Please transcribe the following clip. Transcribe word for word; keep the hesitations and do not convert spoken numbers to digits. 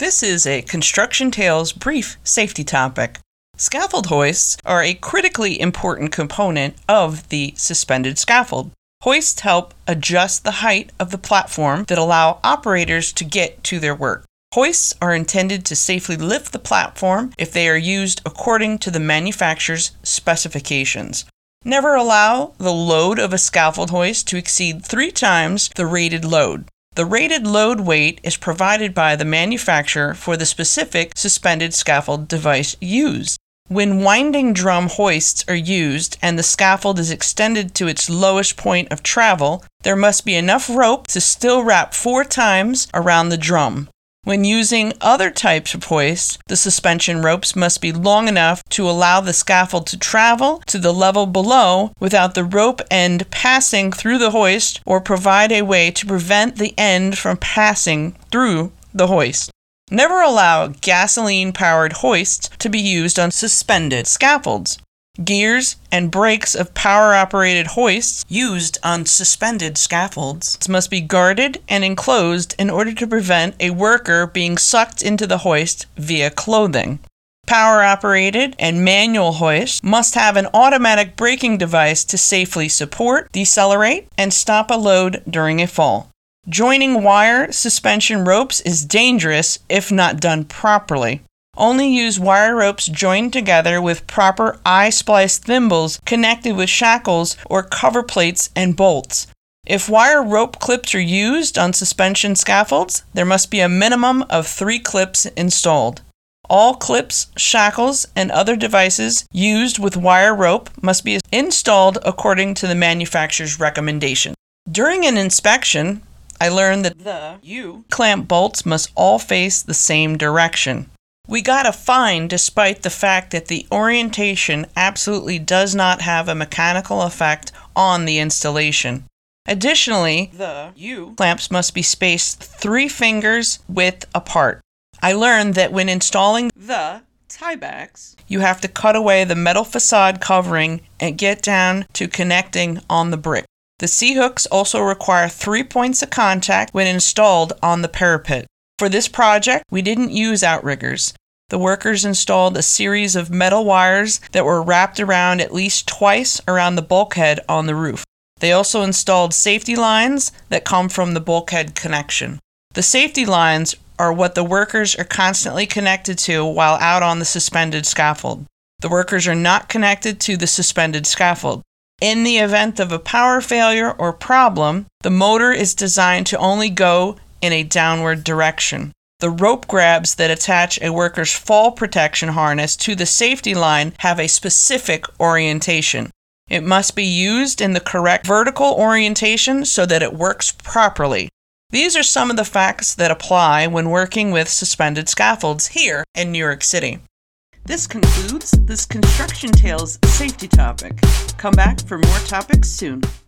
This is a Construction Tales brief safety topic. Scaffold hoists are a critically important component of the suspended scaffold. Hoists help adjust the height of the platform that allow operators to get to their work. Hoists are intended to safely lift the platform if they are used according to the manufacturer's specifications. Never allow the load of a scaffold hoist to exceed three times the rated load. The rated load weight is provided by the manufacturer for the specific suspended scaffold device used. When winding drum hoists are used and the scaffold is extended to its lowest point of travel, there must be enough rope to still wrap four times around the drum. When using other types of hoists, the suspension ropes must be long enough to allow the scaffold to travel to the level below without the rope end passing through the hoist, or provide a way to prevent the end from passing through the hoist. Never allow gasoline-powered hoists to be used on suspended scaffolds. Gears and brakes of power-operated hoists used on suspended scaffolds must be guarded and enclosed in order to prevent a worker being sucked into the hoist via clothing. Power-operated and manual hoists must have an automatic braking device to safely support, decelerate, and stop a load during a fall. Joining wire suspension ropes is dangerous if not done properly. Only use wire ropes joined together with proper eye-splice thimbles connected with shackles or cover plates and bolts. If wire rope clips are used on suspension scaffolds, there must be a minimum of three clips installed. All clips, shackles, and other devices used with wire rope must be installed according to the manufacturer's recommendation. During an inspection, I learned that the U-clamp bolts must all face the same direction. We got a fine despite the fact that the orientation absolutely does not have a mechanical effect on the installation. Additionally, the U-clamps must be spaced three fingers width apart. I learned that when installing the tiebacks, you have to cut away the metal facade covering and get down to connecting on the brick. The C-hooks also require three points of contact when installed on the parapet. For this project, we didn't use outriggers. The workers installed a series of metal wires that were wrapped around at least twice around the bulkhead on the roof. They also installed safety lines that come from the bulkhead connection. The safety lines are what the workers are constantly connected to while out on the suspended scaffold. The workers are not connected to the suspended scaffold. In the event of a power failure or problem, the motor is designed to only go in a downward direction. The rope grabs that attach a worker's fall protection harness to the safety line have a specific orientation. It must be used in the correct vertical orientation so that it works properly. These are some of the facts that apply when working with suspended scaffolds here in New York City. This concludes this Construction Tales safety topic. Come back for more topics soon.